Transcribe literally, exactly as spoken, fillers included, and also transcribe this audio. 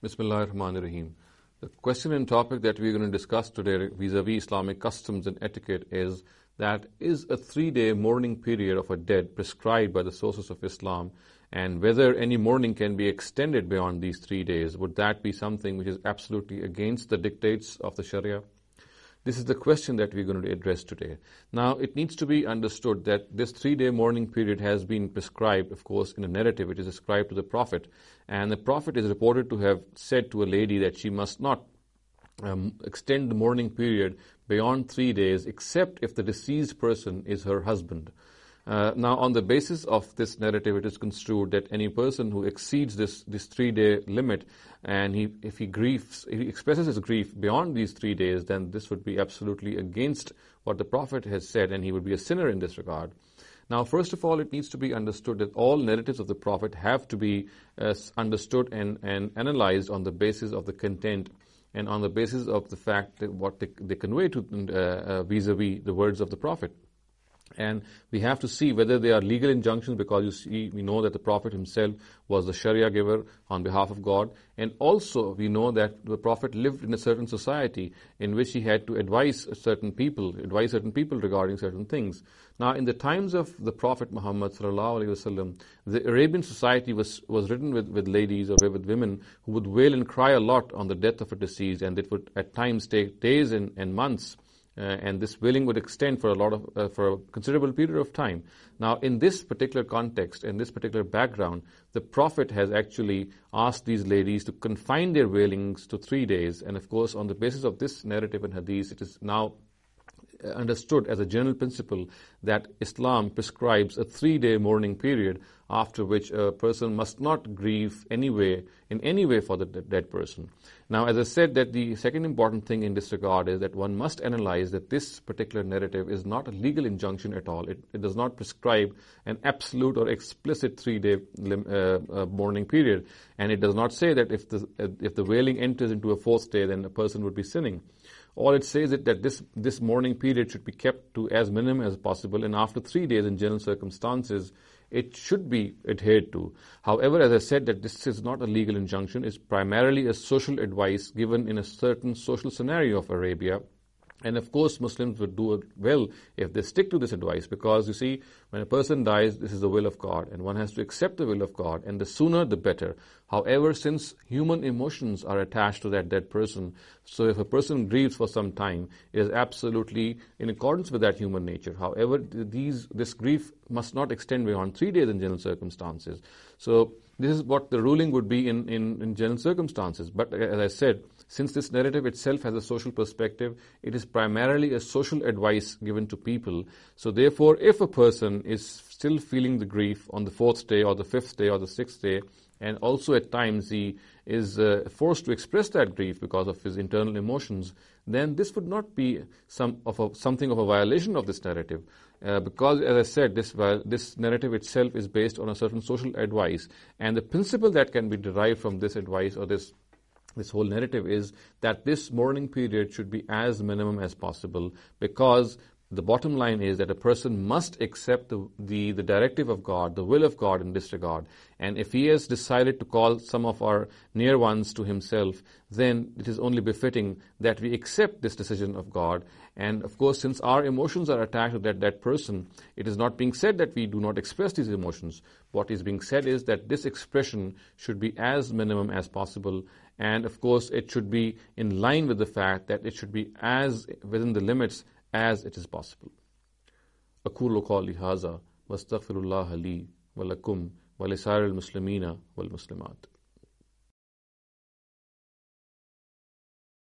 Bismillahir Rahmanir Rahim. The question and topic that we're going to discuss today vis-a-vis Islamic customs and etiquette is that is a three-day mourning period of a dead prescribed by the sources of Islam, and whether any mourning can be extended beyond these three days. Would that be something which is absolutely against the dictates of the Sharia? This is the question that we're going to address today. Now, it needs to be understood that this three-day mourning period has been prescribed, of course, in a narrative. It is ascribed to the Prophet. And the Prophet is reported to have said to a lady that she must not um, extend the mourning period beyond three days, except if the deceased person is her husband. Uh, now, on the basis of this narrative, it is construed that any person who exceeds this this three-day limit, and he if he grieves, if he expresses his grief beyond these three days, then this would be absolutely against what the Prophet has said, and he would be a sinner in this regard. Now, first of all, it needs to be understood that all narratives of the Prophet have to be uh, understood and, and analyzed on the basis of the content and on the basis of the fact that what they, they convey to uh, uh, vis-a-vis the words of the Prophet. And we have to see whether they are legal injunctions, because you see, we know that the Prophet himself was the Sharia giver on behalf of God. And also we know that the Prophet lived in a certain society in which he had to advise certain people, advise certain people regarding certain things. Now, in the times of the Prophet Muhammad sallallahu alaihi wasallam, the Arabian society was, was ridden with, with ladies or with women who would wail and cry a lot on the death of a deceased, and it would at times take days and, and months. Uh, and this wailing would extend for a lot of uh, for a considerable period of time. Now, in this particular context, in this particular background, the Prophet has actually asked these ladies to confine their wailings to three days. And of course, on the basis of this narrative and hadith, it is now understood as a general principle that Islam prescribes a three-day mourning period, after which a person must not grieve anyway, in any way for the dead person. Now, as I said, that the second important thing in this regard is that one must analyze that this particular narrative is not a legal injunction at all. It, it does not prescribe an absolute or explicit three-day uh, uh, mourning period, and it does not say that if the uh, if the wailing enters into a fourth day, then a person would be sinning. All it says is that this, this mourning period should be kept to as minimum as possible, and after three days in general circumstances, it should be adhered to. However, as I said, that this is not a legal injunction. It's primarily a social advice given in a certain social scenario of Arabia. And of course, Muslims would do well if they stick to this advice, because you see, when a person dies, this is the will of God, and one has to accept the will of God, and the sooner the better. However, since human emotions are attached to that dead person, so if a person grieves for some time, it is absolutely in accordance with that human nature. However, these this grief must not extend beyond three days in general circumstances. So this is what the ruling would be in, in, in general circumstances. But as I said, since this narrative itself has a social perspective, it is primarily a social advice given to people. So therefore, if a person is still feeling the grief on the fourth day or the fifth day or the sixth day, and also at times he is uh, forced to express that grief because of his internal emotions, then this would not be some of a, something of a violation of this narrative. Uh, because, as I said, this this narrative itself is based on a certain social advice. And the principle that can be derived from this advice or this This whole narrative is that this mourning period should be as minimum as possible, because the bottom line is that a person must accept the, the, the directive of God, the will of God in this regard. And if he has decided to call some of our near ones to himself, then it is only befitting that we accept this decision of God. And of course, since our emotions are attached to that, that person, it is not being said that we do not express these emotions. What is being said is that this expression should be as minimum as possible. And of course, it should be in line with the fact that it should be as within the limits as it is possible. أقول قولي هذا واستغفر الله لي ولكم ولسائر المسلمين والمسلمات.